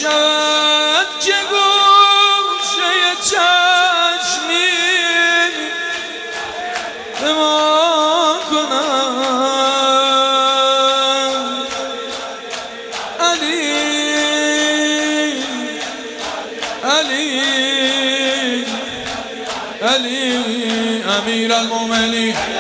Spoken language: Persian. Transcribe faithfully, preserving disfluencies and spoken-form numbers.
شود که گوشه چشمی به ما کنم علی علی علی امیر المومنین